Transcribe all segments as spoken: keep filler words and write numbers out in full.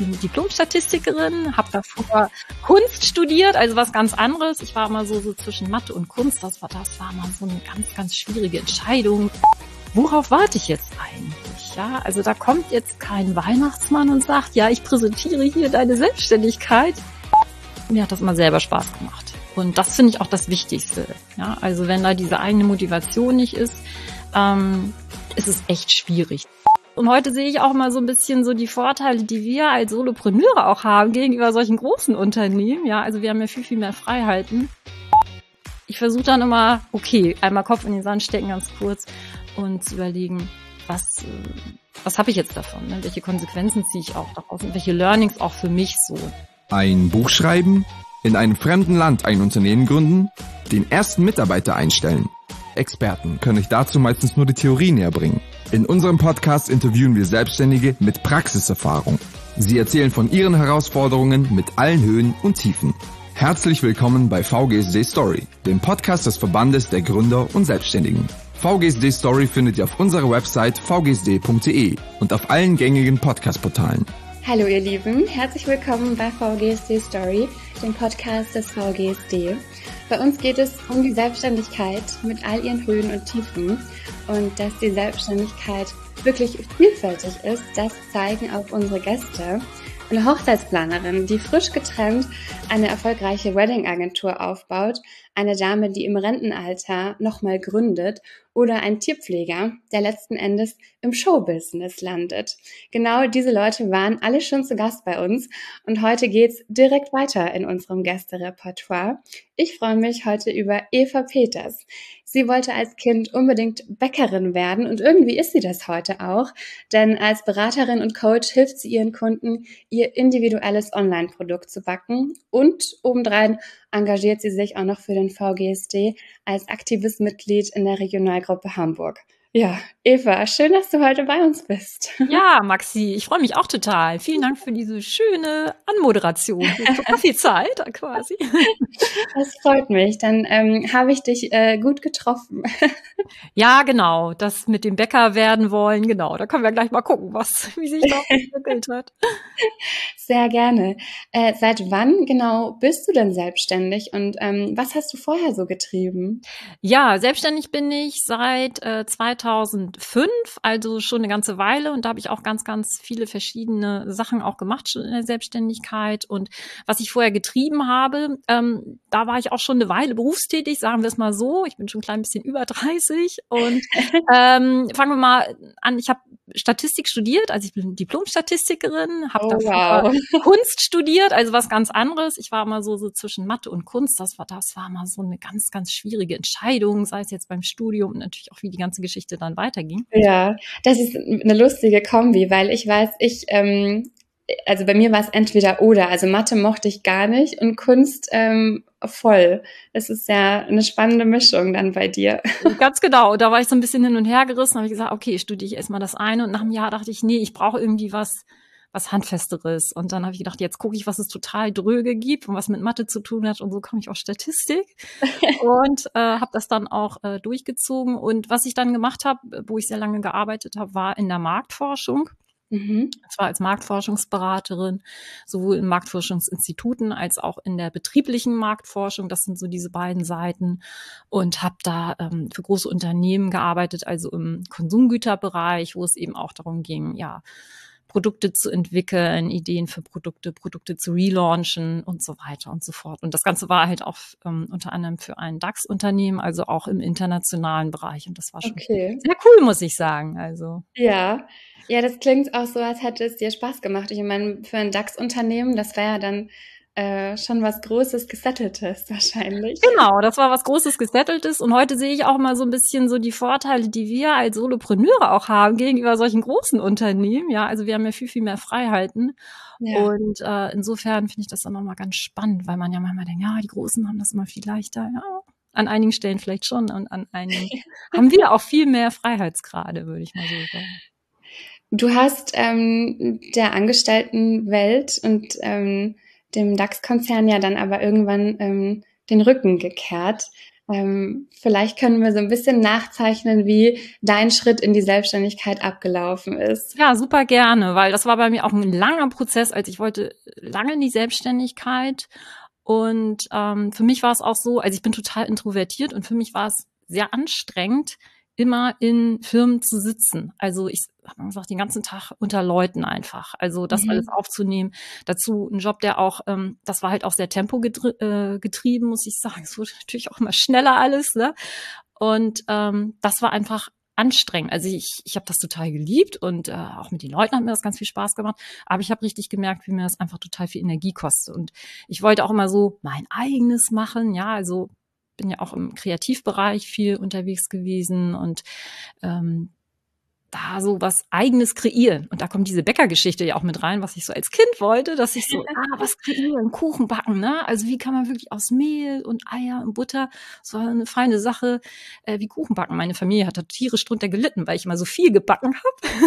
bin Diplom-Statistikerin, habe davor Kunst studiert, also was ganz anderes. Ich war immer so, so zwischen Mathe und Kunst. Das war, das war mal so eine ganz, ganz schwierige Entscheidung. Worauf warte ich jetzt eigentlich? Ja, also da kommt jetzt kein Weihnachtsmann und sagt, ja, ich präsentiere hier deine Selbstständigkeit. Mir hat das immer selber Spaß gemacht. Und das finde ich auch das Wichtigste. Ja, also wenn da diese eigene Motivation nicht ist, ähm, ist es echt schwierig. Und heute sehe ich auch mal so ein bisschen so die Vorteile, die wir als Solopreneure auch haben gegenüber solchen großen Unternehmen. Ja, also wir haben ja viel, viel mehr Freiheiten. Ich versuche dann immer, okay, einmal Kopf in den Sand stecken, ganz kurz, und zu überlegen, was, was habe ich jetzt davon? Ne? Welche Konsequenzen ziehe ich auch daraus und welche Learnings auch für mich so? Ein Buch schreiben, in einem fremden Land ein Unternehmen gründen, den ersten Mitarbeiter einstellen. Experten können euch dazu meistens nur die Theorie näher bringen. In unserem Podcast interviewen wir Selbstständige mit Praxiserfahrung. Sie erzählen von ihren Herausforderungen mit allen Höhen und Tiefen. Herzlich willkommen bei V G S D Story, dem Podcast des Verbandes der Gründer und Selbstständigen. V G S D Story findet ihr auf unserer Website v g s d punkt d e und auf allen gängigen Podcast-Portalen. Hallo ihr Lieben, herzlich willkommen bei V G S D Story, dem Podcast des V G S D. Bei uns geht es um die Selbstständigkeit mit all ihren Höhen und Tiefen und dass die Selbstständigkeit wirklich vielfältig ist, das zeigen auch unsere Gäste. Eine Hochzeitsplanerin, die frisch getrennt eine erfolgreiche Wedding-Agentur aufbaut, eine Dame, die im Rentenalter nochmal gründet oder ein Tierpfleger, der letzten Endes im Showbusiness landet. Genau diese Leute waren alle schon zu Gast bei uns und heute geht's direkt weiter in unserem Gästerepertoire. Ich freue mich heute über Eva Peters. Sie wollte als Kind unbedingt Bäckerin werden und irgendwie ist sie das heute auch, denn als Beraterin und Coach hilft sie ihren Kunden, ihr individuelles Online-Produkt zu backen und obendrein engagiert sie sich auch noch für den V G S D als aktives Mitglied in der Regionalgruppe Hamburg. Ja, Eva, schön, dass du heute bei uns bist. Ja, Maxi, ich freue mich auch total. Vielen Dank für diese schöne Anmoderation. Für Kaffeezeit quasi. Das freut mich. Dann ähm, habe ich dich äh, gut getroffen. Ja, genau. Das mit dem Bäcker werden wollen, genau. Da können wir gleich mal gucken, was, wie sich das entwickelt hat. Sehr gerne. Äh, seit wann genau bist du denn selbstständig und ähm, was hast du vorher so getrieben? Ja, selbstständig bin ich seit äh, zweitausendfünf, also schon eine ganze Weile. Und da habe ich auch ganz, ganz viele verschiedene Sachen auch gemacht schon in der Selbstständigkeit. Und was ich vorher getrieben habe, ähm, da war ich auch schon eine Weile berufstätig, sagen wir es mal so. Ich bin schon ein klein bisschen über dreißig. Und ähm, fangen wir mal an, ich habe Statistik studiert, also ich bin Diplom-Statistikerin, habe Oh, davor wow. Kunst studiert, also was ganz anderes. Ich war immer so, so zwischen Mathe und Kunst. Das war, das war mal so eine ganz, ganz schwierige Entscheidung, sei es jetzt beim Studium und natürlich auch, wie die ganze Geschichte dann weiterging. Ja, das ist eine lustige Kombi, weil ich weiß, ich, ähm, also bei mir war es entweder oder. Also Mathe mochte ich gar nicht und Kunst ähm, voll. Das ist ja eine spannende Mischung dann bei dir. Ganz genau. Da war ich so ein bisschen hin und her gerissen. Habe ich gesagt, okay, studiere ich erstmal das eine. Und nach einem Jahr dachte ich, nee, ich brauche irgendwie was, was Handfesteres. Und dann habe ich gedacht, jetzt gucke ich, was es total dröge gibt und was mit Mathe zu tun hat. Und so komme ich auf Statistik und äh, habe das dann auch äh, durchgezogen. Und was ich dann gemacht habe, wo ich sehr lange gearbeitet habe, war in der Marktforschung. Mhm. Zwar als Marktforschungsberaterin, sowohl in Marktforschungsinstituten als auch in der betrieblichen Marktforschung. Das sind so diese beiden Seiten. Und habe da ähm, für große Unternehmen gearbeitet, also im Konsumgüterbereich, wo es eben auch darum ging, ja, Produkte zu entwickeln, Ideen für Produkte, Produkte zu relaunchen und so weiter und so fort. Und das Ganze war halt auch ähm, unter anderem für ein DAX-Unternehmen, also auch im internationalen Bereich. Und das war schon Okay. sehr cool, muss ich sagen. Also Ja, ja, das klingt auch so, als hätte es dir Spaß gemacht. Ich meine, für ein DAX-Unternehmen, das wäre ja dann äh, schon was Großes, Gesetteltes wahrscheinlich. Genau, das war was Großes, Gesetteltes. Und heute sehe ich auch mal so ein bisschen so die Vorteile, die wir als Solopreneure auch haben gegenüber solchen großen Unternehmen. Ja, also wir haben ja viel, viel mehr Freiheiten. Ja. Und äh, insofern finde ich das dann nochmal ganz spannend, weil man ja manchmal denkt, ja, die Großen haben das immer viel leichter. Ja, an einigen Stellen vielleicht schon und an einigen haben wir auch viel mehr Freiheitsgrade, würde ich mal so sagen. Du hast ähm, der Angestelltenwelt und ähm, dem DAX-Konzern ja dann aber irgendwann ähm, den Rücken gekehrt. Ähm, vielleicht können wir so ein bisschen nachzeichnen, wie dein Schritt in die Selbstständigkeit abgelaufen ist. Ja, super gerne, weil das war bei mir auch ein langer Prozess, als ich wollte lange in die Selbstständigkeit. Und ähm, für mich war es auch so, also ich bin total introvertiert und für mich war es sehr anstrengend, immer in Firmen zu sitzen. Also ich habe gesagt, den ganzen Tag unter Leuten einfach. Also das alles Mhm. aufzunehmen. Dazu ein Job, der auch, ähm, das war halt auch sehr tempogetrieben, äh, getrieben, muss ich sagen. Es wurde natürlich auch immer schneller alles, ne? Und ähm, das war einfach anstrengend. Also ich, ich habe das total geliebt und äh, auch mit den Leuten hat mir das ganz viel Spaß gemacht. Aber ich habe richtig gemerkt, wie mir das einfach total viel Energie kostet. Und ich wollte auch immer so mein eigenes machen. Ja, also bin ja auch im Kreativbereich viel unterwegs gewesen und ähm, da so was Eigenes kreieren. Und da kommt diese Bäckergeschichte ja auch mit rein, was ich so als Kind wollte, dass ich so, ah, was kreieren, Kuchen backen, ne? Also wie kann man wirklich aus Mehl und Eier und Butter, so eine feine Sache, äh, wie Kuchen backen. Meine Familie hat da tierisch drunter gelitten, weil ich immer so viel gebacken habe.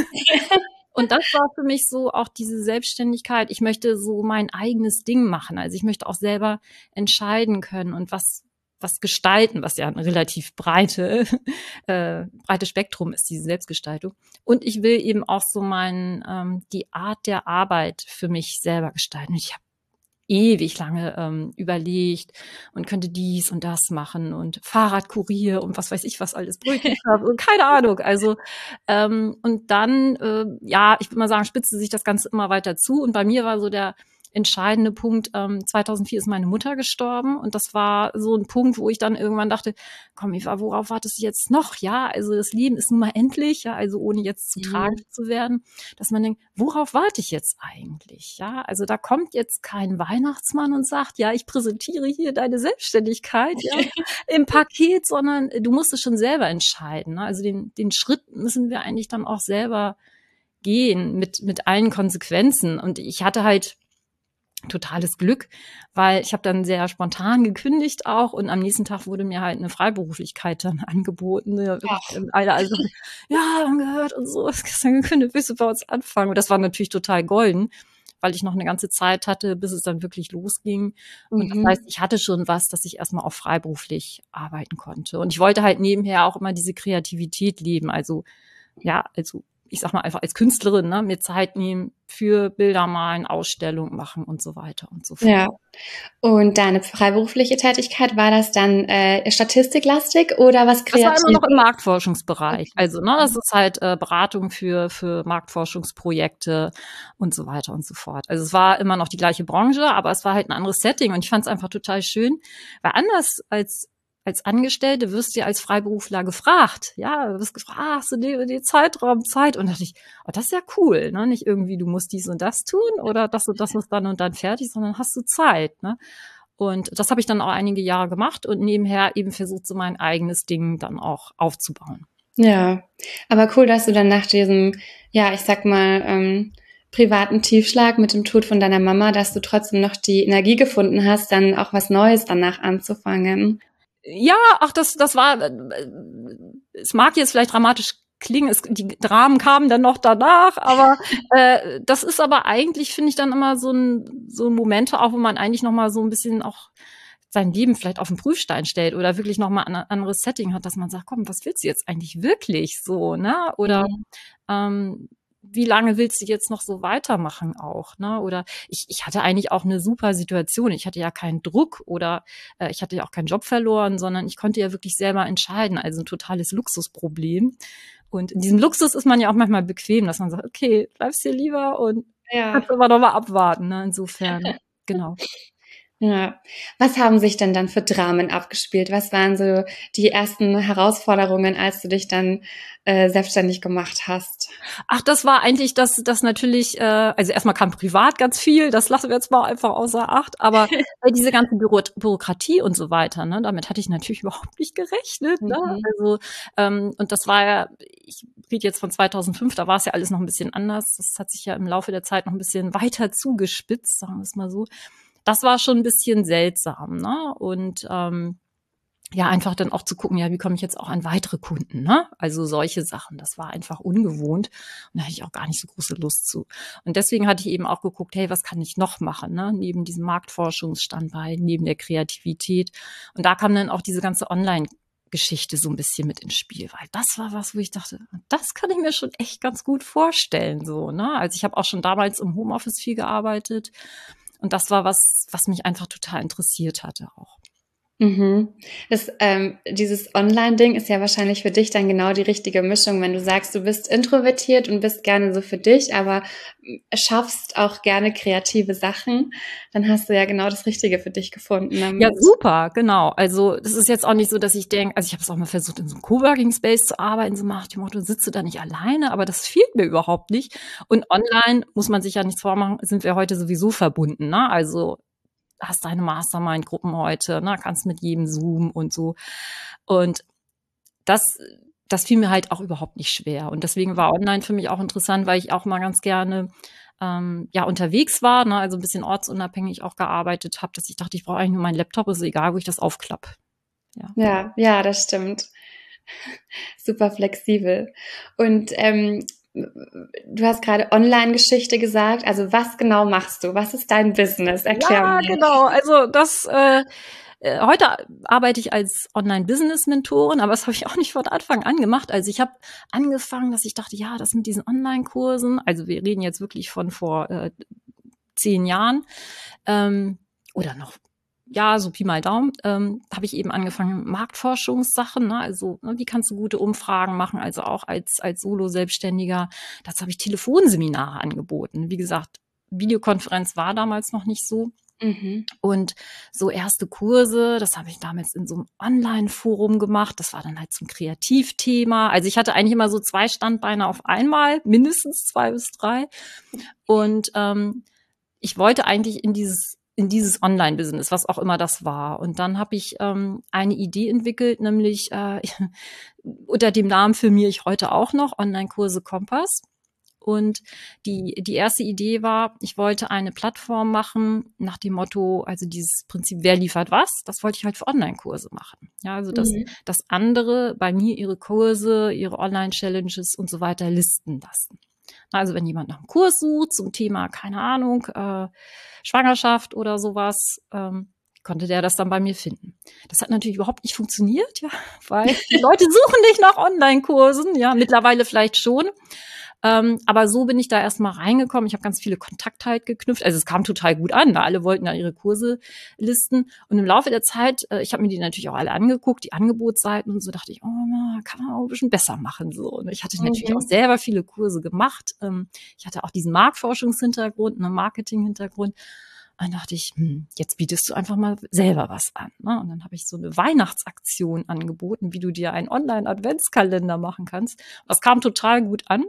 Und das war für mich so auch diese Selbstständigkeit. Ich möchte so mein eigenes Ding machen. Also ich möchte auch selber entscheiden können und was was gestalten, was ja ein relativ breite, äh, breites Spektrum ist, diese Selbstgestaltung. Und ich will eben auch so mein, ähm, die Art der Arbeit für mich selber gestalten. Ich habe ewig lange ähm, überlegt und könnte dies und das machen und Fahrradkurier und was weiß ich was alles, Brötchenshop und keine Ahnung. Also ähm, und dann, äh, ja, ich würde mal sagen, spitzte sich das Ganze immer weiter zu. Und bei mir war so der entscheidende Punkt, ähm, zweitausendvier ist meine Mutter gestorben und das war so ein Punkt, wo ich dann irgendwann dachte, komm Eva, worauf wartest du jetzt noch? Ja, also das Leben ist nun mal endlich, ja, also ohne jetzt zu Mhm. tragisch zu werden, dass man denkt, worauf warte ich jetzt eigentlich? Ja, also da kommt jetzt kein Weihnachtsmann und sagt, ja, ich präsentiere hier deine Selbstständigkeit, ja, im Paket, sondern du musst es schon selber entscheiden. Ne? Also den, den Schritt müssen wir eigentlich dann auch selber gehen mit, mit allen Konsequenzen. Und ich hatte halt totales Glück, weil ich habe dann sehr spontan gekündigt auch und am nächsten Tag wurde mir halt eine Freiberuflichkeit dann angeboten. Ne? Alle also ja, haben gehört und so, ist gestern gekündigt, willst du bei uns anfangen? Und das war natürlich total golden, weil ich noch eine ganze Zeit hatte, bis es dann wirklich losging. Und das Mhm. heißt, ich hatte schon was, dass ich erstmal auch freiberuflich arbeiten konnte. Und ich wollte halt nebenher auch immer diese Kreativität leben. Also ja, also ich sag mal einfach als Künstlerin, ne, mir Zeit nehmen für Bilder malen, Ausstellungen machen und so weiter und so fort. Ja. Und deine freiberufliche Tätigkeit, war das dann äh, statistiklastig oder was Das war immer Kreatives? noch im Marktforschungsbereich. Okay. Also, ne, das ist halt äh, Beratung für für Marktforschungsprojekte und so weiter und so fort. Also es war immer noch die gleiche Branche, aber es war halt ein anderes Setting und ich fand es einfach total schön, weil anders als als Angestellte wirst du ja als Freiberufler gefragt. Ja, du wirst gefragt, ah, hast du den, den Zeitraum Zeit? Und da dachte ich, oh, das ist ja cool, ne? Nicht irgendwie, du musst dies und das tun oder das und das ist dann und dann fertig, sondern hast du Zeit, ne? Und das habe ich dann auch einige Jahre gemacht und nebenher eben versucht, so mein eigenes Ding dann auch aufzubauen. Ja, aber cool, dass du dann nach diesem, ja, ich sag mal, ähm, privaten Tiefschlag mit dem Tod von deiner Mama, dass du trotzdem noch die Energie gefunden hast, dann auch was Neues danach anzufangen. Ja, ach, das, das war, äh, es mag jetzt vielleicht dramatisch klingen, es, die Dramen kamen dann noch danach, aber äh, das ist aber eigentlich, finde ich, dann immer so ein so Momente auch, wo man eigentlich noch mal so ein bisschen auch sein Leben vielleicht auf den Prüfstein stellt oder wirklich noch mal ein anderes Setting hat, dass man sagt, komm, was willst du jetzt eigentlich wirklich so, ne? Oder Mhm. ähm, wie lange willst du jetzt noch so weitermachen auch, ne? Oder ich, ich hatte eigentlich auch eine super Situation. Ich hatte ja keinen Druck oder äh, ich hatte ja auch keinen Job verloren, sondern ich konnte ja wirklich selber entscheiden. Also ein totales Luxusproblem. Und in diesem Luxus ist man ja auch manchmal bequem, dass man sagt, okay, bleibst hier lieber und Ja. kannst aber noch mal abwarten, ne? Insofern, genau. Ja. Was haben sich denn dann für Dramen abgespielt? Was waren so die ersten Herausforderungen, als du dich dann äh, selbstständig gemacht hast? Ach, das war eigentlich das, das natürlich, äh, also erstmal kam privat ganz viel, das lassen wir jetzt mal einfach außer Acht, aber äh, diese ganze Büro Bürokratie und so weiter, ne, damit hatte ich natürlich überhaupt nicht gerechnet, ne, Mhm. also, ähm, und das war ja, ich rede jetzt von zweitausendfünf, da war es ja alles noch ein bisschen anders, das hat sich ja im Laufe der Zeit noch ein bisschen weiter zugespitzt, sagen wir es mal so. Das war schon ein bisschen seltsam, ne, und, ähm, ja, einfach dann auch zu gucken, ja, wie komme ich jetzt auch an weitere Kunden, ne? Also solche Sachen, das war einfach ungewohnt und da hatte ich auch gar nicht so große Lust zu. Und deswegen hatte ich eben auch geguckt, hey, was kann ich noch machen, ne? Neben diesem Marktforschungsstandbein, neben der Kreativität. Und da kam dann auch diese ganze Online-Geschichte so ein bisschen mit ins Spiel, weil das war was, wo ich dachte, das kann ich mir schon echt ganz gut vorstellen, so, ne? Also ich habe auch schon damals im Homeoffice viel gearbeitet und das war was, was mich einfach total interessiert hatte auch. Mhm. Das, ähm, dieses Online-Ding ist ja wahrscheinlich für dich dann genau die richtige Mischung, wenn du sagst, du bist introvertiert und bist gerne so für dich, aber schaffst auch gerne kreative Sachen, dann hast du ja genau das Richtige für dich gefunden. Damit. Ja, super, genau. Also das ist jetzt auch nicht so, dass ich denke, also ich habe es auch mal versucht, in so einem Coworking Space zu arbeiten, so nach dem Motto, sitze da nicht alleine, aber das fehlt mir überhaupt nicht. Und online, muss man sich ja nichts vormachen, sind wir heute sowieso verbunden, ne? Also hast deine Mastermind-Gruppen heute, ne, kannst mit jedem Zoom und so. Und das, das fiel mir halt auch überhaupt nicht schwer. Und deswegen war online für mich auch interessant, weil ich auch mal ganz gerne ähm, ja unterwegs war, ne, also ein bisschen ortsunabhängig auch gearbeitet habe, dass ich dachte, ich brauche eigentlich nur meinen Laptop, ist egal, wo ich das aufklappe. Ja, ja, ja, das stimmt. Super flexibel. Und ähm, du hast gerade Online-Geschichte gesagt. Also was genau machst du? Was ist dein Business? Erklär ja, mir. Ja, genau. Also das äh, äh, heute arbeite ich als Online-Business-Mentorin, aber das habe ich auch nicht von Anfang an gemacht. Also ich habe angefangen, dass ich dachte, ja, das mit diesen Online-Kursen, also wir reden jetzt wirklich von vor äh, zehn Jahren ähm, oder noch ja, so Pi mal Daumen, ähm, habe ich eben angefangen, Marktforschungssachen, ne? Also ne, wie kannst du gute Umfragen machen, also auch als als Solo-Selbstständiger. Dazu habe ich Telefonseminare angeboten. Wie gesagt, Videokonferenz war damals noch nicht so. Mhm. Und so erste Kurse, das habe ich damals in so einem Online-Forum gemacht. Das war dann halt zum Kreativthema. Also ich hatte eigentlich immer so zwei Standbeine auf einmal, mindestens zwei bis drei. Und ähm, ich wollte eigentlich in dieses in dieses Online-Business, was auch immer das war. Und dann habe ich ähm, eine Idee entwickelt, nämlich äh, unter dem Namen firmiere ich heute auch noch, Online-Kurse Kompass. Und die, die erste Idee war, ich wollte eine Plattform machen nach dem Motto, also dieses Prinzip, wer liefert was, das wollte ich halt für Online-Kurse machen. Ja, also dass, Mhm. dass andere bei mir ihre Kurse, ihre Online-Challenges und so weiter listen lassen. Also wenn jemand nach einem Kurs sucht zum Thema, keine Ahnung, äh, Schwangerschaft oder sowas, ähm, konnte der das dann bei mir finden. Das hat natürlich überhaupt nicht funktioniert, ja, weil die Leute suchen nicht nach Online-Kursen, ja, mittlerweile vielleicht schon. Ähm, aber so bin ich da erstmal reingekommen. Ich habe ganz viele Kontakte halt geknüpft. Also es kam total gut an. Ne? Alle wollten da ihre Kurse listen. Und im Laufe der Zeit, äh, ich habe mir die natürlich auch alle angeguckt, die Angebotsseiten und so, dachte ich, oh, na, kann man auch ein bisschen besser machen. So. Und ich hatte natürlich Mhm. auch selber viele Kurse gemacht. Ähm, ich hatte auch diesen Marktforschungshintergrund, einen Marketing-Hintergrund. Und dann dachte ich, hm, jetzt bietest du einfach mal selber was an. Ne? Und dann habe ich so eine Weihnachtsaktion angeboten, wie du dir einen Online-Adventskalender machen kannst. Und das kam total gut an.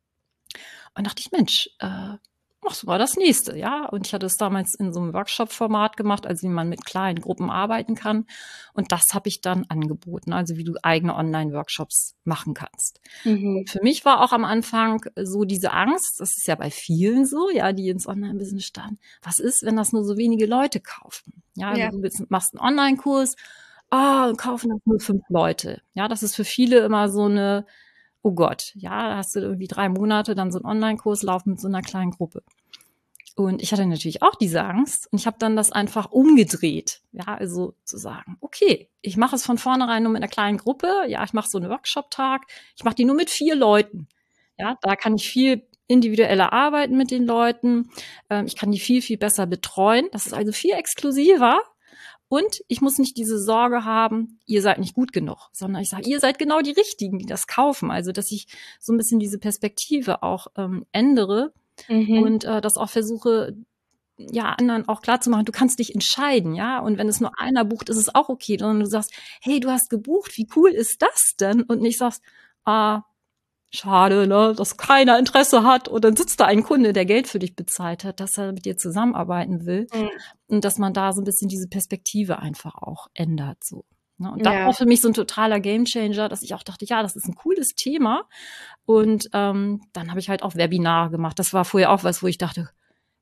Und dachte ich, Mensch, äh, machst du mal das nächste, ja? Und ich hatte es damals in so einem Workshop-Format gemacht, also wie man mit kleinen Gruppen arbeiten kann. Und das habe ich dann angeboten, also wie du eigene Online-Workshops machen kannst. Mhm. Und für mich war auch am Anfang so diese Angst, das ist ja bei vielen so, ja, die ins Online-Business starten. Was ist, wenn das nur so wenige Leute kaufen? Ja, also Ja. du willst, machst einen Online-Kurs, ah, und kaufen das nur fünf Leute. Ja, das ist für viele immer so eine oh Gott, ja, da hast du irgendwie drei Monate dann so einen Online-Kurs laufen mit so einer kleinen Gruppe. Und ich hatte natürlich auch diese Angst und ich habe dann das einfach umgedreht. Ja, also zu sagen, okay, ich mache es von vornherein nur mit einer kleinen Gruppe. Ja, ich mache so einen Workshop-Tag. Ich mache die nur mit vier Leuten. Ja, da kann ich viel individueller arbeiten mit den Leuten. Ähm, ich kann die viel, viel besser betreuen. Das ist also viel exklusiver. Und ich muss nicht diese Sorge haben, ihr seid nicht gut genug, sondern ich sage, ihr seid genau die Richtigen, die das kaufen. Also, dass ich so ein bisschen diese Perspektive auch ähm, ändere Mhm. und äh, das auch versuche, ja, anderen auch klar zu machen, du kannst dich entscheiden, ja. Und wenn es nur einer bucht, ist es auch okay. Sondern du sagst, hey, du hast gebucht, wie cool ist das denn? Und nicht sagst, ah, schade, ne, dass keiner Interesse hat und dann sitzt da ein Kunde, der Geld für dich bezahlt hat, dass er mit dir zusammenarbeiten will Mhm. und dass man da so ein bisschen diese Perspektive einfach auch ändert, so. Ne? Und das Ja. war für mich so ein totaler Gamechanger, dass ich auch dachte, ja, das ist ein cooles Thema und ähm, dann habe ich halt auch Webinare gemacht. Das war vorher auch was, wo ich dachte,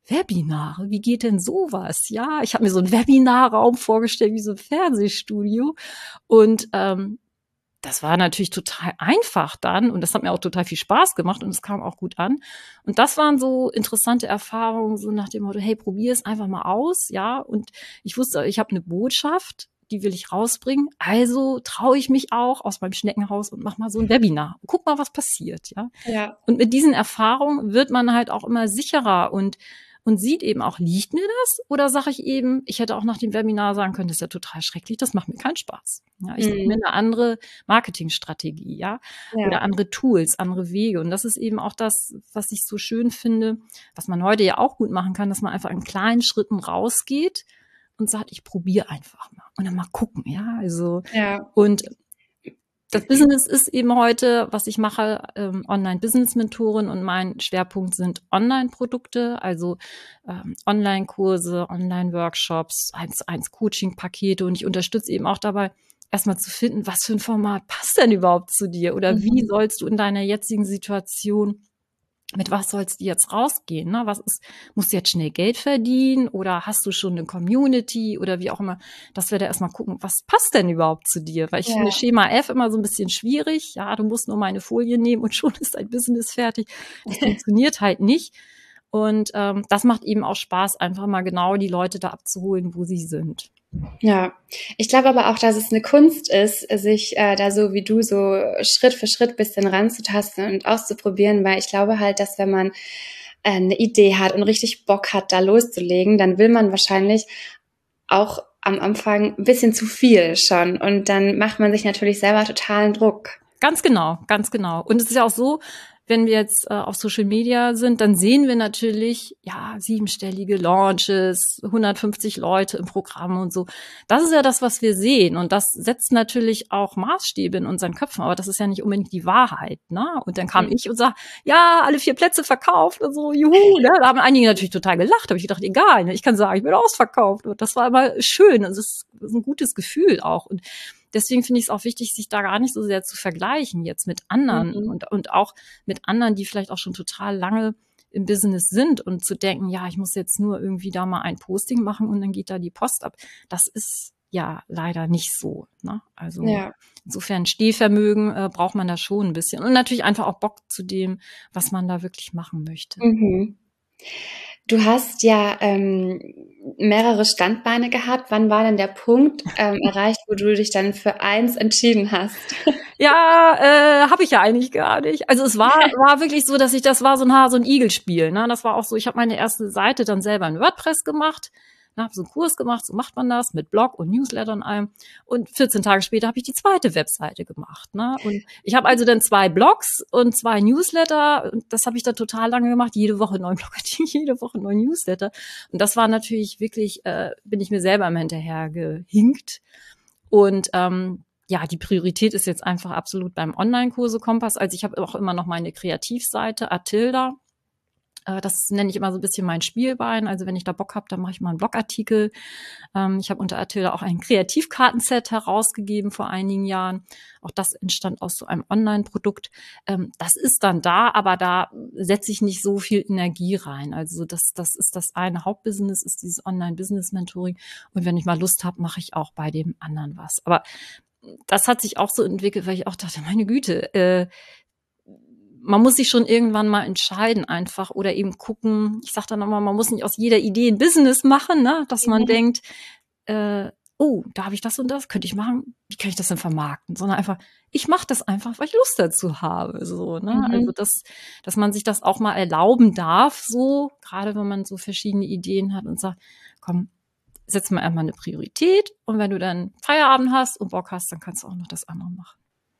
Webinare, wie geht denn sowas? Ja, ich habe mir so einen Webinarraum vorgestellt, wie so ein Fernsehstudio. Und ähm, das war natürlich total einfach dann und das hat mir auch total viel Spaß gemacht und es kam auch gut an. Und das waren so interessante Erfahrungen, so nach dem Motto, hey, probier es einfach mal aus, ja. Und ich wusste, ich habe eine Botschaft, die will ich rausbringen. Also traue ich mich auch aus meinem Schneckenhaus und mach mal so ein Webinar. Guck mal, was passiert, ja. Ja. Und mit diesen Erfahrungen wird man halt auch immer sicherer und und sieht eben auch, liegt mir das? Oder sage ich eben, ich hätte auch nach dem Webinar sagen können, das ist ja total schrecklich, das macht mir keinen Spaß. Ja, ich nehme Mhm. mir eine andere Marketingstrategie, ja, Ja. oder andere Tools, andere Wege. Und das ist eben auch das, was ich so schön finde, was man heute ja auch gut machen kann, dass man einfach in kleinen Schritten rausgeht und sagt, ich probiere einfach mal und dann mal gucken, ja, also Ja. und das Business ist eben heute, was ich mache, ähm, Online-Business-Mentorin und mein Schwerpunkt sind Online-Produkte, also ähm, Online-Kurse, Online-Workshops, eins zu eins Coaching-Pakete und ich unterstütze eben auch dabei, erstmal zu finden, was für ein Format passt denn überhaupt zu dir oder Mhm. wie sollst du in deiner jetzigen Situation mit was sollst du jetzt rausgehen? Ne? Was ist, musst du jetzt schnell Geld verdienen oder hast du schon eine Community oder wie auch immer, dass wir da erstmal gucken, was passt denn überhaupt zu dir? Weil ich Ja. finde Schema F immer so ein bisschen schwierig. Ja, du musst nur meine Folie nehmen und schon ist dein Business fertig. Das funktioniert halt nicht. Und ähm, das macht eben auch Spaß, einfach mal genau die Leute da abzuholen, wo sie sind. Ja, ich glaube aber auch, dass es eine Kunst ist, sich äh, da so wie du so Schritt für Schritt bisschen ranzutasten und auszuprobieren, weil ich glaube halt, dass wenn man äh, eine Idee hat und richtig Bock hat, da loszulegen, dann will man wahrscheinlich auch am Anfang ein bisschen zu viel schon und dann macht man sich natürlich selber totalen Druck. Ganz genau, ganz genau. Und es ist ja auch so, wenn wir jetzt äh, auf Social Media sind, dann sehen wir natürlich, ja, siebenstellige Launches, hundertfünfzig Leute im Programm und so. Das ist ja das, was wir sehen. Und das setzt natürlich auch Maßstäbe in unseren Köpfen. Aber das ist ja nicht unbedingt die Wahrheit, ne? Und dann kam Mhm. ich und sag, ja, alle vier Plätze verkauft und so, juhu, ne? Da haben einige natürlich total gelacht. Da habe ich gedacht, egal, ne? Ich kann sagen, ich bin ausverkauft. Und das war immer schön. Und es ist ein gutes Gefühl auch. Und deswegen finde ich es auch wichtig, sich da gar nicht so sehr zu vergleichen jetzt mit anderen Mhm. und, und auch mit anderen, die vielleicht auch schon total lange im Business sind und zu denken, ja, ich muss jetzt nur irgendwie da mal ein Posting machen und dann geht da die Post ab. Das ist ja leider nicht so, ne? Also Ja. insofern Stehvermögen äh, braucht man da schon ein bisschen und natürlich einfach auch Bock zu dem, was man da wirklich machen möchte. Mhm. Du hast ja ähm, mehrere Standbeine gehabt. Wann war denn der Punkt ähm, erreicht, wo du dich dann für eins entschieden hast? Ja, äh, habe ich ja eigentlich gar nicht. Also es war war wirklich so, dass ich, das war so ein Hase- und Igel-Spiel. Ne? Das war auch so, ich habe meine erste Seite dann selber in WordPress gemacht, ne, habe so einen Kurs gemacht, so macht man das, mit Blog und Newsletter und allem. Und vierzehn Tage später habe ich die zweite Webseite gemacht. Ne? Und ich habe also dann zwei Blogs und zwei Newsletter. Und das habe ich dann total lange gemacht, jede Woche einen neuen Blogartikel, jede Woche einen neuen Newsletter. Und das war natürlich wirklich, äh, bin ich mir selber im Hinterher gehinkt. Und ähm, ja, die Priorität ist jetzt einfach absolut beim Online-Kurse Kompass. Also ich habe auch immer noch meine Kreativseite, Atilda. Äh, das nenne ich immer so ein bisschen mein Spielbein. Also wenn ich da Bock habe, dann mache ich mal einen Blogartikel. Ähm, ich habe unter Atilda auch ein Kreativkartenset herausgegeben vor einigen Jahren. Auch das entstand aus so einem Online-Produkt. Ähm, das ist dann da, aber da setze ich nicht so viel Energie rein. Also das, das ist das eine Hauptbusiness, ist dieses Online-Business-Mentoring. Und wenn ich mal Lust habe, mache ich auch bei dem anderen was. Aber das hat sich auch so entwickelt, weil ich auch dachte, meine Güte, äh, man muss sich schon irgendwann mal entscheiden einfach oder eben gucken, ich sage dann nochmal, man muss nicht aus jeder Idee ein Business machen, ne? Dass man Mhm. denkt, äh, oh, da habe ich das und das, könnte ich machen, wie kann ich das denn vermarkten? Sondern einfach, ich mache das einfach, weil ich Lust dazu habe. So, ne? Mhm. Also das, dass man sich das auch mal erlauben darf, so, gerade wenn man so verschiedene Ideen hat und sagt, komm, setz mal einmal eine Priorität und wenn du dann Feierabend hast und Bock hast, dann kannst du auch noch das andere machen.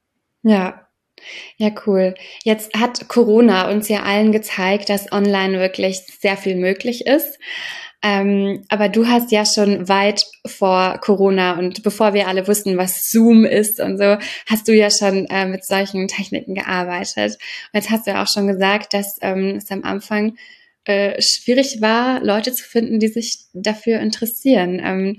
Ja, ja, cool. Jetzt hat Corona uns ja allen gezeigt, dass online wirklich sehr viel möglich ist. Ähm, aber du hast ja schon weit vor Corona und bevor wir alle wussten, was Zoom ist und so, hast du ja schon äh, mit solchen Techniken gearbeitet. Und jetzt hast du ja auch schon gesagt, dass ähm, es am Anfang äh, schwierig war, Leute zu finden, die sich dafür interessieren. Ähm,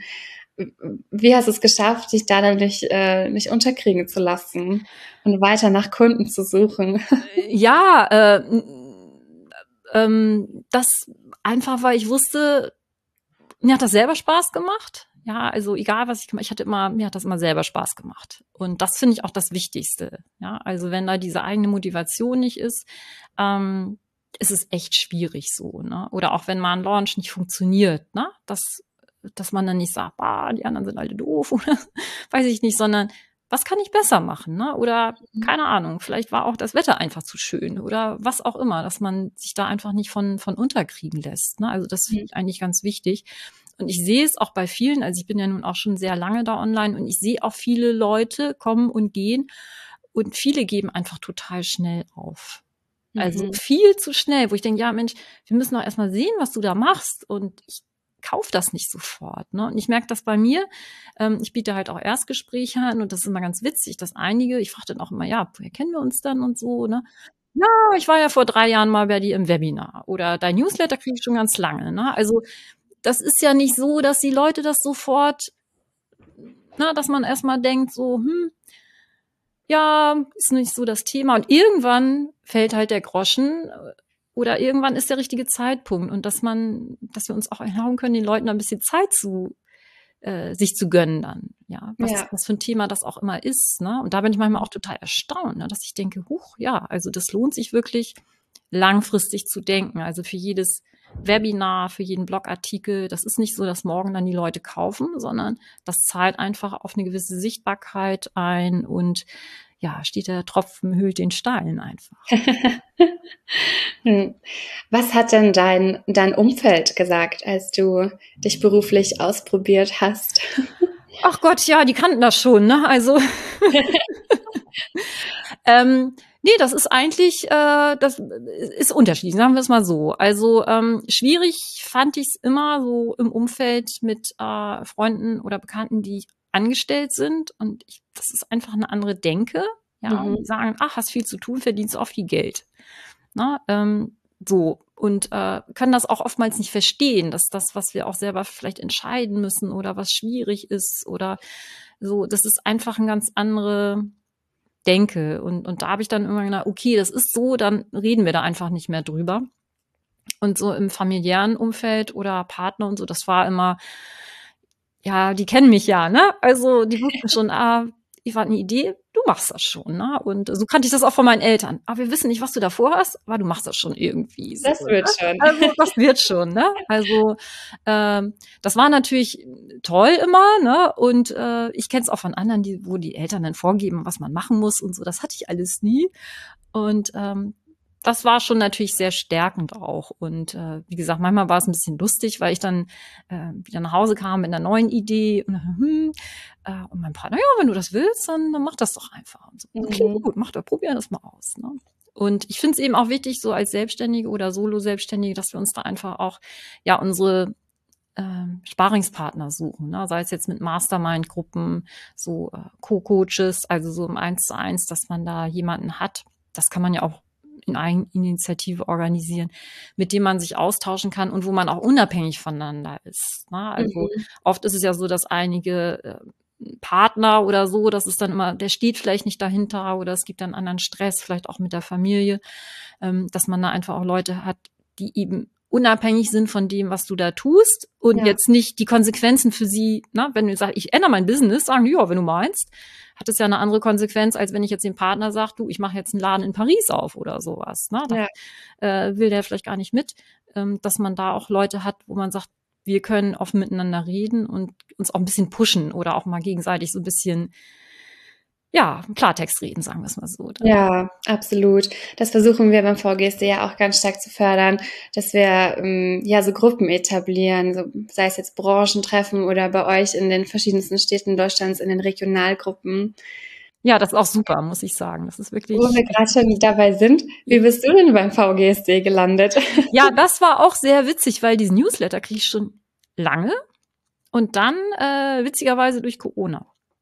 wie hast du es geschafft, dich da dann nicht, äh, nicht unterkriegen zu lassen und weiter nach Kunden zu suchen? Ja, äh, ähm, das einfach, weil ich wusste, mir hat das selber Spaß gemacht. Ja, also egal, was ich gemacht, ich hatte immer, mir hat das immer selber Spaß gemacht. Und das finde ich auch das Wichtigste. Ja, also wenn da diese eigene Motivation nicht ist, ähm, ist es echt schwierig so, ne? Oder auch wenn mal ein Launch nicht funktioniert, ne? Das, dass man dann nicht sagt, ah, die anderen sind alle doof oder weiß ich nicht, sondern was kann ich besser machen, ne? Oder keine Ahnung, vielleicht war auch das Wetter einfach zu schön oder was auch immer, dass man sich da einfach nicht von von unterkriegen lässt, ne? Also das finde ich eigentlich ganz wichtig. Und ich sehe es auch bei vielen, also ich bin ja nun auch schon sehr lange da online und ich sehe auch viele Leute kommen und gehen und viele geben einfach total schnell auf. Also Mhm. viel zu schnell, wo ich denke, ja Mensch, wir müssen doch erstmal sehen, was du da machst und ich kaufe das nicht sofort. Ne? Und ich merke das bei mir, ähm, ich biete halt auch Erstgespräche an und das ist immer ganz witzig, dass einige, ich frage dann auch immer, ja, woher kennen wir uns dann und so, ne? Ja, ich war ja vor drei Jahren mal bei dir im Webinar oder dein Newsletter kriege ich schon ganz lange. Ne? Also das ist ja nicht so, dass die Leute das sofort, na, dass man erstmal denkt, so, hm, ja, ist nicht so das Thema. Und irgendwann fällt halt der Groschen oder irgendwann ist der richtige Zeitpunkt und dass man, dass wir uns auch erlauben können, den Leuten ein bisschen Zeit zu, äh, sich zu gönnen dann. Ja, was, Ja. was für ein Thema das auch immer ist. Ne? Und da bin ich manchmal auch total erstaunt, ne? Dass ich denke, huch, ja, also das lohnt sich wirklich langfristig zu denken. Also für jedes Webinar, für jeden Blogartikel. Das ist nicht so, dass morgen dann die Leute kaufen, sondern das zahlt einfach auf eine gewisse Sichtbarkeit ein und ja, steht der Tropfen höhlt den Stein einfach. Hm. Was hat denn dein, dein Umfeld gesagt, als du dich beruflich ausprobiert hast? Ach Gott, ja, die kannten das schon, ne? Also ähm, nee, das ist eigentlich, äh, das ist unterschiedlich, sagen wir es mal so. Also ähm, schwierig fand ich es immer so im Umfeld mit äh, Freunden oder Bekannten, die angestellt sind. Und ich, das ist einfach eine andere Denke. Ja, Mhm. die sagen, ach, hast viel zu tun, verdienst auch viel Geld. Na, ähm, so. Und äh, können das auch oftmals nicht verstehen, dass das, was wir auch selber vielleicht entscheiden müssen oder was schwierig ist oder so, das ist einfach eine ganz andere Denke. Und, und da habe ich dann immer gedacht, okay, das ist so, dann reden wir da einfach nicht mehr drüber. Und so im familiären Umfeld oder Partner und so, das war immer, ja, die kennen mich ja, ne? Also die wussten schon, ah, ich war eine Idee, du machst das schon, ne? Und so kannte ich das auch von meinen Eltern. Aber wir wissen nicht, was du davor hast, aber du machst das schon irgendwie. So, Das wird ne? schon. Also das wird schon, ne? Also ähm, das war natürlich toll immer, ne? Und äh, ich kenne es auch von anderen, die, wo die Eltern dann vorgeben, was man machen muss und so. Das hatte ich alles nie. Und ähm, das war schon natürlich sehr stärkend auch. Und äh, wie gesagt, manchmal war es ein bisschen lustig, weil ich dann äh, wieder nach Hause kam mit einer neuen Idee und, hm, äh, und mein Partner, ja, wenn du das willst, dann, dann mach das doch einfach. Und so, Mhm. klingt gut, mach doch, probier das mal aus. Ne? Und ich finde es eben auch wichtig, so als Selbstständige oder Solo-Selbstständige, dass wir uns da einfach auch ja unsere ähm, Sparingspartner suchen, ne? Sei es jetzt mit Mastermind-Gruppen, so äh, Co-Coaches, also so im Eins zu Eins, dass man da jemanden hat. Das kann man ja auch in Eigeninitiative organisieren, mit dem man sich austauschen kann und wo man auch unabhängig voneinander ist. Ne? Also Mhm. oft ist es ja so, dass einige äh, Partner oder so, das ist dann immer, der steht vielleicht nicht dahinter oder es gibt dann anderen Stress, vielleicht auch mit der Familie, ähm, dass man da einfach auch Leute hat, die eben unabhängig sind von dem, was du da tust und Ja. jetzt nicht die Konsequenzen für sie, na, wenn du sagst, ich ändere mein Business, sagen die, ja, wenn du meinst, hat es ja eine andere Konsequenz, als wenn ich jetzt dem Partner sage, du, ich mache jetzt einen Laden in Paris auf oder sowas. Ne? Da Ja. äh, will der vielleicht gar nicht mit, ähm, dass man da auch Leute hat, wo man sagt, wir können offen miteinander reden und uns auch ein bisschen pushen oder auch mal gegenseitig so ein bisschen, ja, Klartext reden, sagen wir es mal so. Ja, absolut. Das versuchen wir beim V G S D ja auch ganz stark zu fördern, dass wir ähm, ja so Gruppen etablieren, so, sei es jetzt Branchentreffen oder bei euch in den verschiedensten Städten Deutschlands in den Regionalgruppen. Ja, das ist auch super, muss ich sagen. Das ist wirklich. Wo wir gerade schon dabei sind, wie bist du denn beim V G S D gelandet? Ja, das war auch sehr witzig, weil diesen Newsletter kriege ich schon lange und dann äh, witzigerweise durch Corona.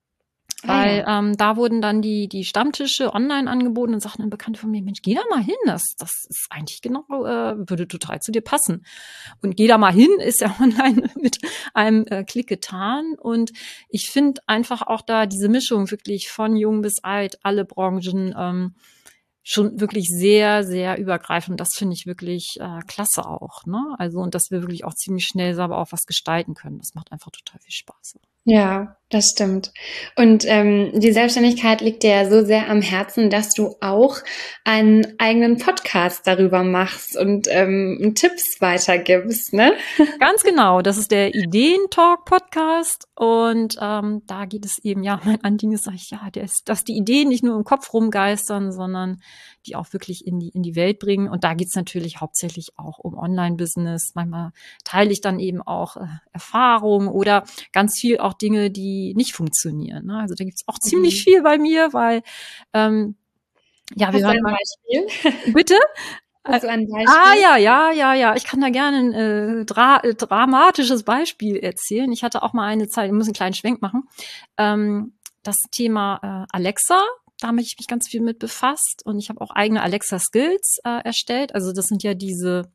Weil Ah, ja. ähm, da wurden dann die die Stammtische online angeboten und sagten ein Bekannter von mir, Mensch, geh da mal hin, das das ist eigentlich genau, äh, würde total zu dir passen. Und geh da mal hin, ist ja online mit einem äh, Klick getan. Und ich finde einfach auch da diese Mischung wirklich von jung bis alt, alle Branchen, ähm, schon wirklich sehr, sehr übergreifend. Das finde ich wirklich äh, klasse auch, ne? Also, und dass wir wirklich auch ziemlich schnell selber auch was gestalten können. Das macht einfach total viel Spaß. Ja, das stimmt. Und ähm, die Selbstständigkeit liegt dir ja so sehr am Herzen, dass du auch einen eigenen Podcast darüber machst und ähm, Tipps weitergibst, ne? Ganz genau. Das ist der Ideen-Talk-Podcast. Und ähm, da geht es eben, ja, mein Anliegen ist, sag ich, ja, der ist, dass die Ideen nicht nur im Kopf rumgeistern, sondern die auch wirklich in die in die Welt bringen. Und da geht's natürlich hauptsächlich auch um Online-Business. Manchmal teile ich dann eben auch äh, Erfahrungen oder ganz viel auch Dinge, die nicht funktionieren. Ne? Also da gibt's auch mhm. ziemlich viel bei mir, weil ähm, ja, wir Hast hören du ein Beispiel? Bitte? Hast du ein Beispiel? Ah ja, ja, ja, ja. Ich kann da gerne ein äh, dra äh, dramatisches Beispiel erzählen. Ich hatte auch mal eine Zeit, ich muss einen kleinen Schwenk machen. Ähm, das Thema äh, Alexa. Da habe ich mich ganz viel mit befasst und ich habe auch eigene Alexa-Skills äh, erstellt. Also das sind ja diese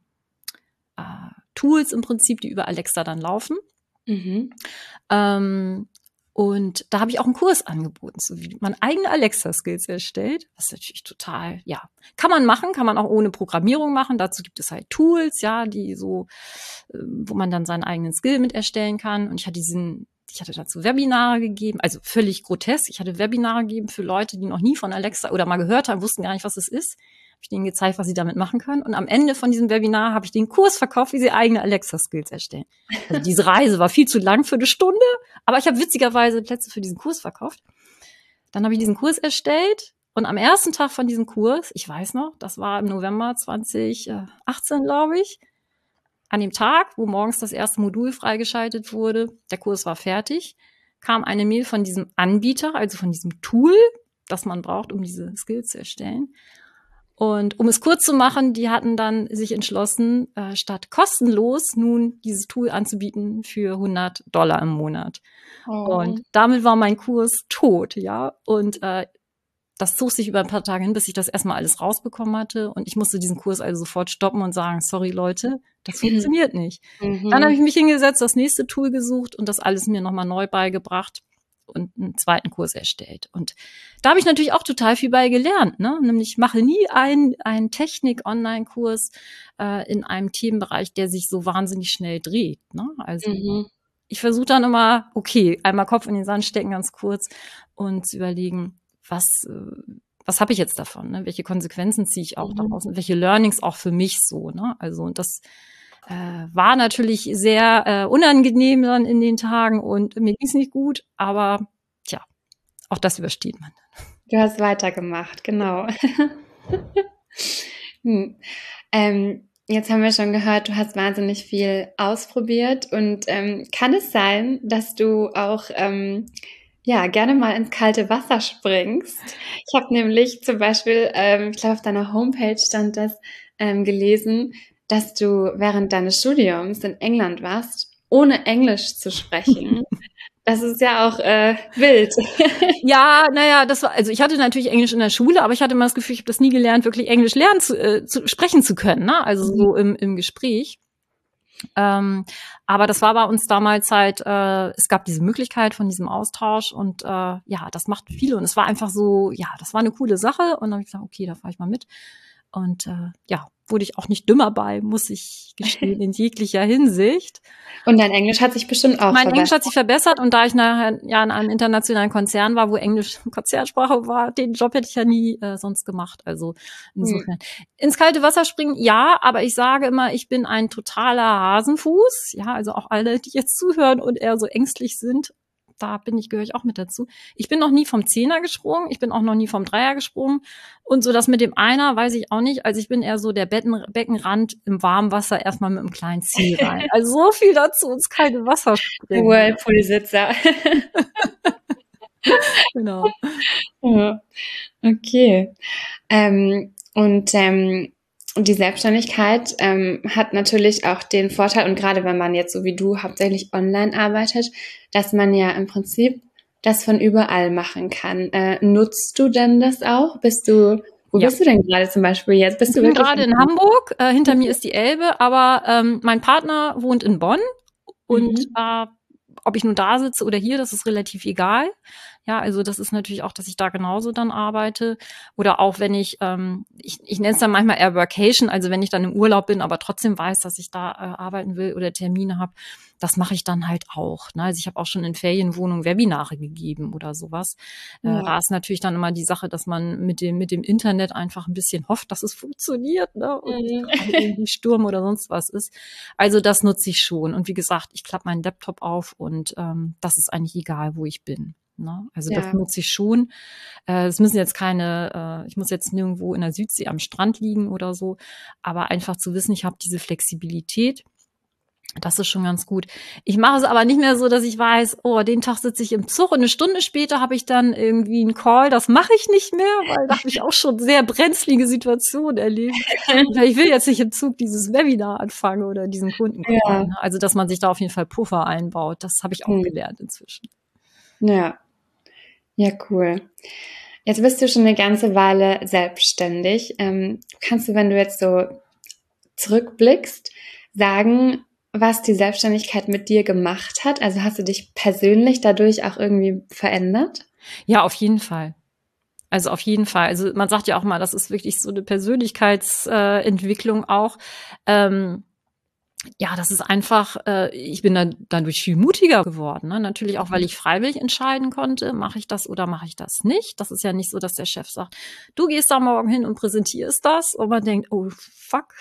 äh, Tools im Prinzip, die über Alexa dann laufen. Mhm. Ähm, und da habe ich auch einen Kurs angeboten, so wie man eigene Alexa-Skills erstellt. Das ist natürlich total, ja, kann man machen, kann man auch ohne Programmierung machen. Dazu gibt es halt Tools, ja, die so, äh, wo man dann seinen eigenen Skill mit erstellen kann. Und ich hatte diesen Ich hatte dazu Webinare gegeben, also völlig grotesk. Ich hatte Webinare gegeben für Leute, die noch nie von Alexa oder mal gehört haben, wussten gar nicht, was es ist. Habe ich denen gezeigt, was sie damit machen können. Und am Ende von diesem Webinar habe ich den Kurs verkauft, wie sie eigene Alexa-Skills erstellen. Also diese Reise war viel zu lang für eine Stunde, aber ich habe witzigerweise Plätze für diesen Kurs verkauft. Dann habe ich diesen Kurs erstellt und am ersten Tag von diesem Kurs, ich weiß noch, das war im November zwanzig achtzehn, glaube ich, an dem Tag, wo morgens das erste Modul freigeschaltet wurde, der Kurs war fertig, kam eine Mail von diesem Anbieter, also von diesem Tool, das man braucht, um diese Skills zu erstellen. Und um es kurz zu machen, die hatten dann sich entschlossen, äh, statt kostenlos nun dieses Tool anzubieten für hundert Dollar im Monat. Oh. Und damit war mein Kurs tot, ja. Und äh, das zog sich über ein paar Tage hin, bis ich das erstmal alles rausbekommen hatte. Und ich musste diesen Kurs also sofort stoppen und sagen, sorry Leute, das funktioniert nicht. Mhm. Dann habe ich mich hingesetzt, das nächste Tool gesucht und das alles mir nochmal neu beigebracht und einen zweiten Kurs erstellt. Und da habe ich natürlich auch total viel bei gelernt, ne? Nämlich mache nie einen, einen Technik-Online-Kurs äh, in einem Themenbereich, der sich so wahnsinnig schnell dreht, ne? Also mhm. ich versuche dann immer, okay, einmal Kopf in den Sand stecken, ganz kurz und zu überlegen, was, was habe ich jetzt davon? Ne? Welche Konsequenzen ziehe ich auch mhm. daraus? Und welche Learnings auch für mich so? Ne? Also und das äh, war natürlich sehr äh, unangenehm dann in den Tagen und mir ging es nicht gut, aber tja, auch das übersteht man. Du hast weitergemacht, genau. hm. ähm, jetzt haben wir schon gehört, du hast wahnsinnig viel ausprobiert und ähm, kann es sein, dass du auch ähm, ja, gerne mal ins kalte Wasser springst. Ich habe nämlich zum Beispiel, ähm, ich glaube auf deiner Homepage stand das, ähm, gelesen, dass du während deines Studiums in England warst, ohne Englisch zu sprechen. Das ist ja auch äh, wild. Ja, naja, das war, also ich hatte natürlich Englisch in der Schule, aber ich hatte immer das Gefühl, ich habe das nie gelernt, wirklich Englisch lernen zu, äh, zu sprechen zu können, ne? Also mhm. so im, im Gespräch. Ähm, aber das war bei uns damals halt, äh, es gab diese Möglichkeit von diesem Austausch und äh, ja, das macht viele und es war einfach so, ja, das war eine coole Sache und dann habe ich gesagt, okay, da fahre ich mal mit und äh, ja, wurde ich auch nicht dümmer bei, muss ich gestehen, in jeglicher Hinsicht. Und dein Englisch hat sich bestimmt auch mein verbessert. Englisch hat sich verbessert und da ich nachher ja in einem internationalen Konzern war, wo Englisch Konzernsprache war, den Job hätte ich ja nie äh, sonst gemacht. Also insofern. Hm. Ins kalte Wasser springen, ja, aber ich sage immer, ich bin ein totaler Hasenfuß. Ja, also auch alle, die jetzt zuhören und eher so ängstlich sind, da bin ich, gehöre ich auch mit dazu. Ich bin noch nie vom Zehner gesprungen, ich bin auch noch nie vom Dreier gesprungen. Und so das mit dem Einer weiß ich auch nicht. Also ich bin eher so der Betten, Beckenrand im warmen Wasser erstmal mit einem kleinen Zeh rein. Also so viel dazu, ins kalte Wasser springen. Whirlpool-Sitzer. Genau. Okay. Ähm, und ähm, Und die Selbstständigkeit ähm, hat natürlich auch den Vorteil, und gerade wenn man jetzt so wie du hauptsächlich online arbeitet, dass man ja im Prinzip das von überall machen kann. Äh, nutzt du denn das auch? Bist du, wo ja. bist du denn gerade zum Beispiel jetzt? Bist ich du bin gerade in Hamburg, äh, hinter mir ist die Elbe, aber ähm, mein Partner wohnt in Bonn und mhm. äh, ob ich nun da sitze oder hier, das ist relativ egal. Ja, also das ist natürlich auch, dass ich da genauso dann arbeite. Oder auch wenn ich, ähm, ich, ich nenne es dann manchmal eher Workation, also wenn ich dann im Urlaub bin, aber trotzdem weiß, dass ich da äh, arbeiten will oder Termine habe, das mache ich dann halt auch. Ne? Also ich habe auch schon in Ferienwohnungen Webinare gegeben oder sowas. Ja. Äh, da ist natürlich dann immer die Sache, dass man mit dem mit dem Internet einfach ein bisschen hofft, dass es funktioniert, ne? Und mhm. irgendwie Sturm oder sonst was ist. Also das nutze ich schon. Und wie gesagt, ich klappe meinen Laptop auf und ähm, das ist eigentlich egal, wo ich bin. Ne? Also ja. das nutze ich schon. Äh, es müssen jetzt keine, äh, ich muss jetzt nirgendwo in der Südsee am Strand liegen oder so, aber einfach zu wissen, ich habe diese Flexibilität. Das ist schon ganz gut. Ich mache es aber nicht mehr so, dass ich weiß, oh, den Tag sitze ich im Zug und eine Stunde später habe ich dann irgendwie einen Call. Das mache ich nicht mehr, weil da habe ich auch schon sehr brenzlige Situationen erlebt. Ich will jetzt nicht im Zug dieses Webinar anfangen oder diesen Kundencall. Ja. Also, dass man sich da auf jeden Fall Puffer einbaut. Das habe ich auch hm. gelernt inzwischen. Ja. Ja, cool. Jetzt bist du schon eine ganze Weile selbstständig. Ähm, kannst du, wenn du jetzt so zurückblickst, sagen, was die Selbstständigkeit mit dir gemacht hat? Also hast du dich persönlich dadurch auch irgendwie verändert? Ja, auf jeden Fall. Also auf jeden Fall. Also man sagt ja auch mal, das ist wirklich so eine Persönlichkeitsentwicklung äh, auch. Ähm, ja, das ist einfach, äh, ich bin dann dadurch viel mutiger geworden. Ne? Natürlich auch, weil ich freiwillig entscheiden konnte, mache ich das oder mache ich das nicht. Das ist ja nicht so, dass der Chef sagt, du gehst da morgen hin und präsentierst das. Und man denkt, oh fuck,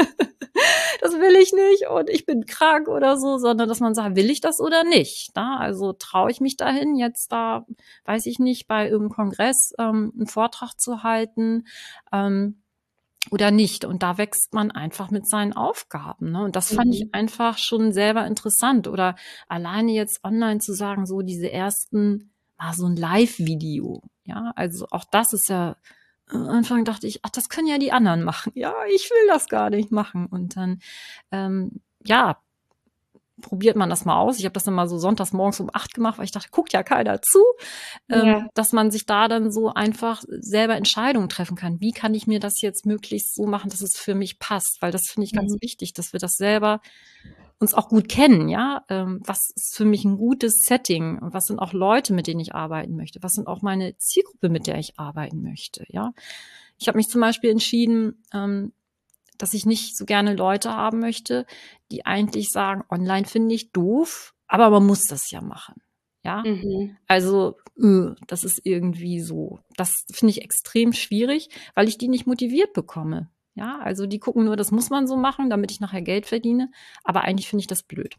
das will ich nicht und ich bin krank oder so, sondern dass man sagt, will ich das oder nicht? Ne? Also traue ich mich dahin, jetzt da, weiß ich nicht, bei irgendeinem Kongress ähm, einen Vortrag zu halten, ähm, oder nicht. Und da wächst man einfach mit seinen Aufgaben. Ne? Und das fand mhm. ich einfach schon selber interessant. Oder alleine jetzt online zu sagen, so diese ersten, mal so ein Live-Video. Ja, also auch das ist ja, am Anfang dachte ich, ach, das können ja die anderen machen. Ja, ich will das gar nicht machen. Und dann, ähm, ja, probiert man das mal aus. Ich habe das dann mal so sonntags morgens um acht gemacht, weil ich dachte, guckt ja keiner zu, ja. ähm, dass man sich da dann so einfach selber Entscheidungen treffen kann. Wie kann ich mir das jetzt möglichst so machen, dass es für mich passt? Weil das finde ich ganz mhm. wichtig, dass wir das selber uns auch gut kennen, ja. Ähm, was ist für mich ein gutes Setting? Und was sind auch Leute, mit denen ich arbeiten möchte? Was sind auch meine Zielgruppe, mit der ich arbeiten möchte, ja? Ich habe mich zum Beispiel entschieden, ähm, dass ich nicht so gerne Leute haben möchte, die eigentlich sagen, online finde ich doof, aber man muss das ja machen. Ja, mhm. also äh, das ist irgendwie so. Das finde ich extrem schwierig, weil ich die nicht motiviert bekomme. Ja, also die gucken nur, das muss man so machen, damit ich nachher Geld verdiene. Aber eigentlich finde ich das blöd.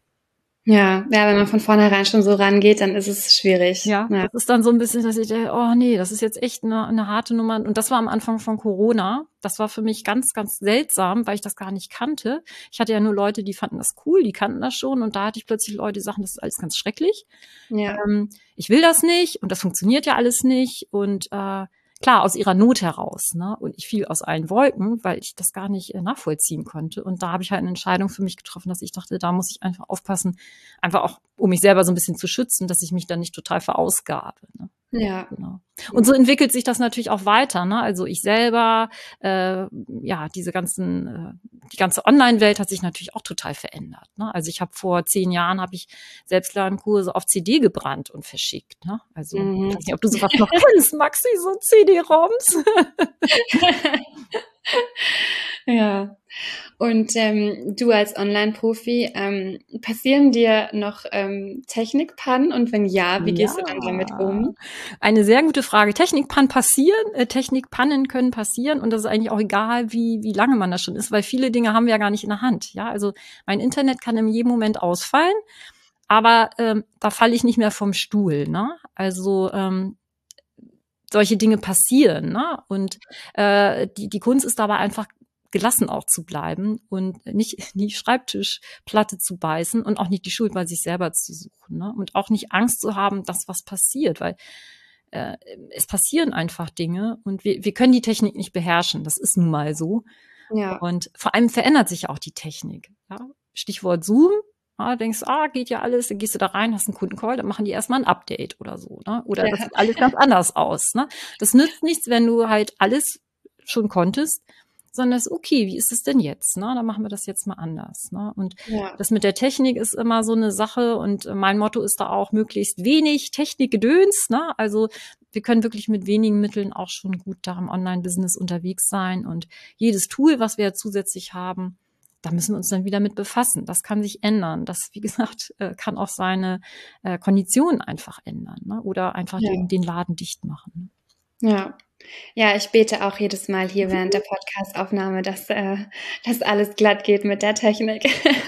Ja, ja, wenn man von vornherein schon so rangeht, dann ist es schwierig. Ja, ja. Das ist dann so ein bisschen, dass ich denke, oh nee, das ist jetzt echt eine, eine harte Nummer. Und das war am Anfang von Corona. Das war für mich ganz, ganz seltsam, weil ich das gar nicht kannte. Ich hatte ja nur Leute, die fanden das cool, die kannten das schon. Und da hatte ich plötzlich Leute, die sagten, das ist alles ganz schrecklich. Ja. Ähm, ich will das nicht und das funktioniert ja alles nicht. Und äh, klar, aus ihrer Not heraus, ne? Und ich fiel aus allen Wolken, weil ich das gar nicht äh, nachvollziehen konnte. Und da habe ich halt eine Entscheidung für mich getroffen, dass ich dachte, da muss ich einfach aufpassen, einfach auch, um mich selber so ein bisschen zu schützen, dass ich mich dann nicht total verausgabe. Ne? Ja. Genau. Und so entwickelt sich das natürlich auch weiter, ne? Also ich selber, äh, ja, diese ganzen, äh, die ganze Online-Welt hat sich natürlich auch total verändert. Ne? Also ich habe vor zehn Jahren habe ich Selbstlernkurse auf C D gebrannt und verschickt. Ne? Also mhm. ich weiß nicht, ob du sowas noch kennst, Maxi, so C D-ROMs. Ja. Und ähm, du als Online-Profi, ähm, passieren dir noch ähm, Technikpannen? Und wenn ja, wie gehst ja. du dann damit um? Eine sehr gute Frage. Technikpannen passieren, äh, Technikpannen können passieren und das ist eigentlich auch egal, wie wie lange man das schon ist, weil viele Dinge haben wir ja gar nicht in der Hand. Ja, also mein Internet kann in jedem Moment ausfallen, aber ähm, da falle ich nicht mehr vom Stuhl. Ne? Also ähm, solche Dinge passieren. Ne? Und äh, die die Kunst ist dabei einfach gelassen auch zu bleiben und nicht in die Schreibtischplatte zu beißen und auch nicht die Schuld bei sich selber zu suchen. Ne? Und auch nicht Angst zu haben, dass was passiert, weil äh, es passieren einfach Dinge und wir, wir können die Technik nicht beherrschen. Das ist nun mal so. Ja. Und vor allem verändert sich auch die Technik. Ja? Stichwort Zoom. Ja, denkst, ah, geht ja alles, dann gehst du da rein, hast einen Kundencall, dann machen die erstmal ein Update oder so. Ne? Oder ja. Das sieht alles ganz anders aus. Ne? Das nützt nichts, wenn du halt alles schon konntest, sondern das ist okay, wie ist es denn jetzt? Ne? Dann machen wir das jetzt mal anders. Ne? Und Ja. das mit der Technik ist immer so eine Sache und mein Motto ist da auch möglichst wenig Technikgedöns. Ne? Also wir können wirklich mit wenigen Mitteln auch schon gut da im Online-Business unterwegs sein und jedes Tool, was wir ja zusätzlich haben, da müssen wir uns dann wieder mit befassen. Das kann sich ändern. Das, wie gesagt, kann auch seine Konditionen einfach ändern, ne? Oder einfach ja. den, den Laden dicht machen. Ja. Ja, ich bete auch jedes Mal hier während der Podcast-Aufnahme, dass äh, dass alles glatt geht mit der Technik.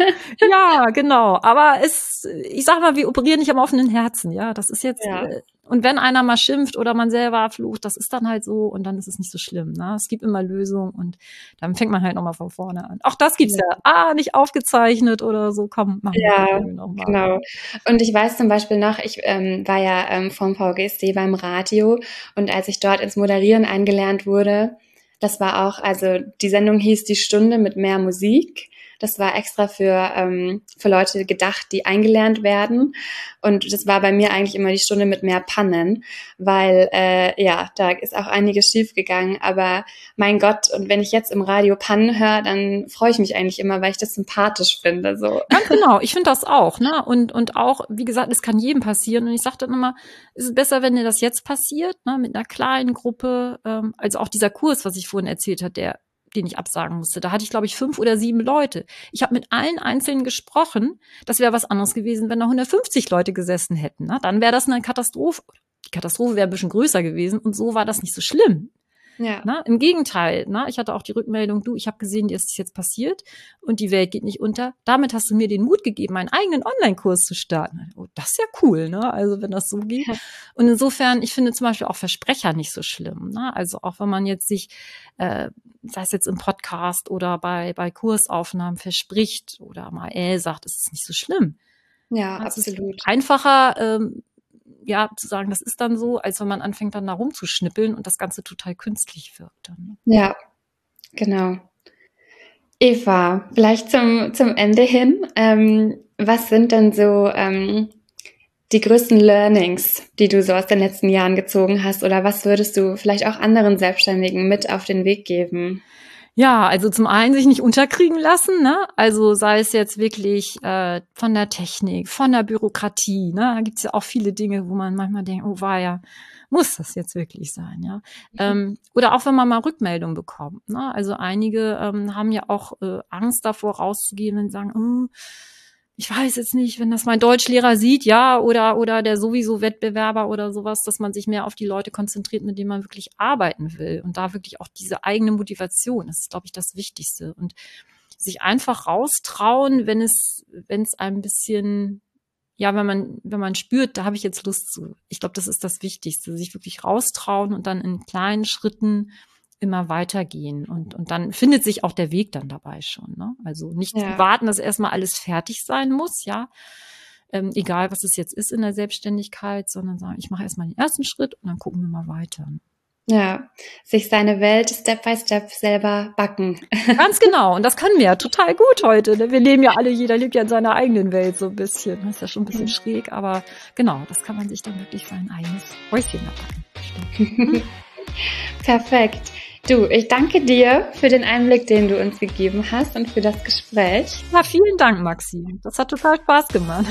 Ja, genau. Aber es, ich sag mal, wir operieren nicht am offenen Herzen. Ja, das ist jetzt. Ja. Äh, und wenn einer mal schimpft oder man selber flucht, das ist dann halt so und dann ist es nicht so schlimm. Ne? Es gibt immer Lösungen und dann fängt man halt nochmal von vorne an. Auch das gibt's ja. ja. Ah, nicht aufgezeichnet oder so. Komm, machen wir ja, nochmal. Genau. Und ich weiß zum Beispiel noch, ich ähm, war ja ähm, vom V G S D beim Radio und als ich dort ins Moderieren eingelernt wurde, das war auch, also die Sendung hieß Die Stunde mit mehr Musik. Das war extra für ähm, für Leute gedacht, die eingelernt werden. Und das war bei mir eigentlich immer die Stunde mit mehr Pannen, weil äh, ja, da ist auch einiges schief gegangen. Aber mein Gott, und wenn ich jetzt im Radio Pannen höre, dann freue ich mich eigentlich immer, weil ich das sympathisch finde. So. Ganz genau, ich finde das auch. Ne? Und und auch, wie gesagt, es kann jedem passieren. Und ich sage dann immer, es ist besser, wenn dir das jetzt passiert, ne? Mit einer kleinen Gruppe. Ähm, also auch dieser Kurs, was ich vorhin erzählt habe, der den ich absagen musste. Da hatte ich, glaube ich, fünf oder sieben Leute. Ich habe mit allen Einzelnen gesprochen. Das wäre was anderes gewesen, wenn da hundertfünfzig Leute gesessen hätten. Ne? Dann wäre das eine Katastrophe. Die Katastrophe wäre ein bisschen größer gewesen und so war das nicht so schlimm. Ja. Na, im Gegenteil, na, ich hatte auch die Rückmeldung, du, ich habe gesehen, dir ist es jetzt passiert und die Welt geht nicht unter. Damit hast du mir den Mut gegeben, meinen eigenen Online-Kurs zu starten. Oh, das ist ja cool, ne? Also wenn das so geht. Ja. Und insofern, ich finde zum Beispiel auch Versprecher nicht so schlimm. Ne? Also auch wenn man jetzt sich, äh, sei es jetzt im Podcast oder bei bei Kursaufnahmen verspricht oder mal äh sagt, ist es nicht so schlimm. Ja, das absolut. Ist einfacher, ähm, ja, zu sagen, das ist dann so, als wenn man anfängt, dann da rumzuschnippeln und das Ganze total künstlich wirkt. Dann, ne? Ja, genau. Eva, vielleicht zum, zum Ende hin, ähm, was sind denn so ähm, die größten Learnings, die du so aus den letzten Jahren gezogen hast, oder was würdest du vielleicht auch anderen Selbstständigen mit auf den Weg geben? Ja, also zum einen sich nicht unterkriegen lassen, ne? Also sei es jetzt wirklich äh, von der Technik, von der Bürokratie, ne? Da gibt's ja auch viele Dinge, wo man manchmal denkt, oh war ja, muss das jetzt wirklich sein, ja? Mhm. Ähm, oder auch wenn man mal Rückmeldung bekommt, ne? Also einige ähm, haben ja auch äh, Angst davor rauszugehen, wenn sie sagen, oh, ich weiß jetzt nicht, wenn das mein Deutschlehrer sieht, ja, oder oder der sowieso Wettbewerber oder sowas, dass man sich mehr auf die Leute konzentriert, mit denen man wirklich arbeiten will und da wirklich auch diese eigene Motivation, das ist, glaube ich, das Wichtigste und sich einfach raustrauen, wenn es wenn es ein bisschen, ja, wenn man wenn man spürt, da habe ich jetzt Lust zu. Ich glaube, das ist das Wichtigste, sich wirklich raustrauen und dann in kleinen Schritten immer weitergehen und und dann findet sich auch der Weg dann dabei schon, ne? Also nicht Ja. warten, dass erstmal alles fertig sein muss, ja, ähm, egal was es jetzt ist in der Selbstständigkeit, sondern sagen, ich mache erstmal den ersten Schritt und dann gucken wir mal weiter. Ja, sich seine Welt Step by Step selber backen. Ganz genau, und das können wir ja total gut heute, ne? Wir leben ja alle, jeder lebt ja in seiner eigenen Welt so ein bisschen, das ist ja schon ein bisschen schräg, aber genau, das kann man sich dann wirklich sein eigenes Häuschen backen. Perfekt. Du, ich danke dir für den Einblick, den du uns gegeben hast und für das Gespräch. Ja, vielen Dank, Maxi. Das hat total Spaß gemacht.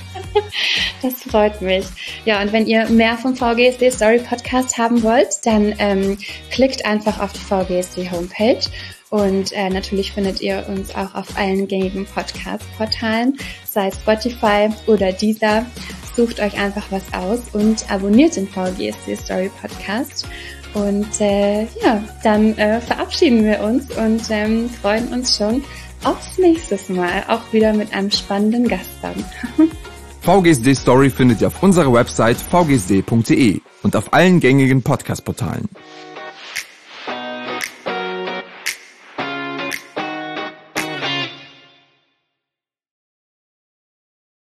Das freut mich. Ja, und wenn ihr mehr vom V G S D Story Podcast haben wollt, dann ähm, klickt einfach auf die V G S D Homepage. Und äh, natürlich findet ihr uns auch auf allen gängigen Podcast-Portalen, sei es Spotify oder Deezer. Sucht euch einfach was aus und abonniert den V G S D Story Podcast. Und äh, ja, dann äh, verabschieden wir uns und ähm, freuen uns schon aufs nächste Mal, auch wieder mit einem spannenden Gast dann. V G S D Story findet ihr auf unserer Website v g s d punkt d e und auf allen gängigen Podcast-Portalen.